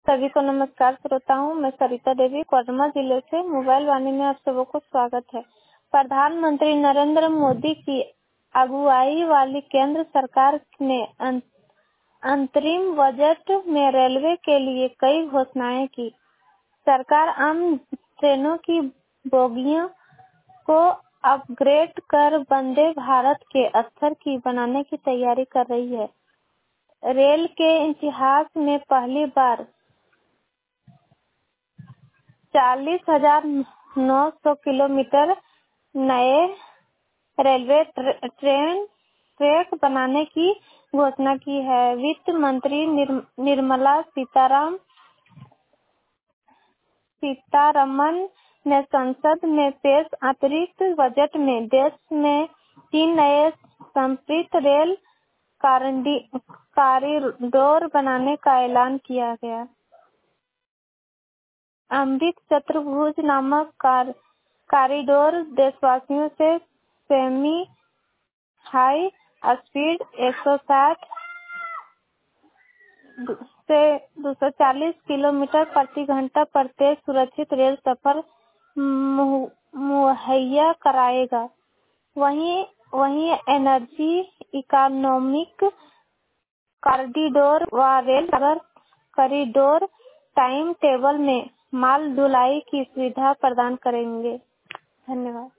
सभी को नमस्कार श्रोताओं, मैं सरिता देवी कोडरमा जिले से मोबाइल वाणी में आप सबों को स्वागत है। प्रधानमंत्री नरेंद्र मोदी की अगुवाई वाली केंद्र सरकार ने अंतरिम बजट में रेलवे के लिए कई घोषणाएं की। सरकार आम ट्रेनों की बोगियों को अपग्रेड कर वंदे भारत के स्तर की बनाने की तैयारी कर रही है। रेल के इतिहास में पहली बार 40,900 किलोमीटर नए रेलवे ट्रैक बनाने की घोषणा की है। वित्त मंत्री निर्मला सीतारमण ने संसद में पेश अतिरिक्त बजट में देश में 3 नए समर्पित रेल कॉरिडोर बनाने का ऐलान किया गया। अमृत चतुर्भुज नामक कॉरिडोर देशवासियों से सेमी हाई स्पीड 160 से 240 किलोमीटर प्रति घंटा पर तेज सुरक्षित रेल सफर मुहैया कराएगा। वहीं एनर्जी इकोनॉमिक कॉरिडोर व rail Sagar corridor time table में माल ढुलाई की सुविधा प्रदान करेंगे। धन्यवाद।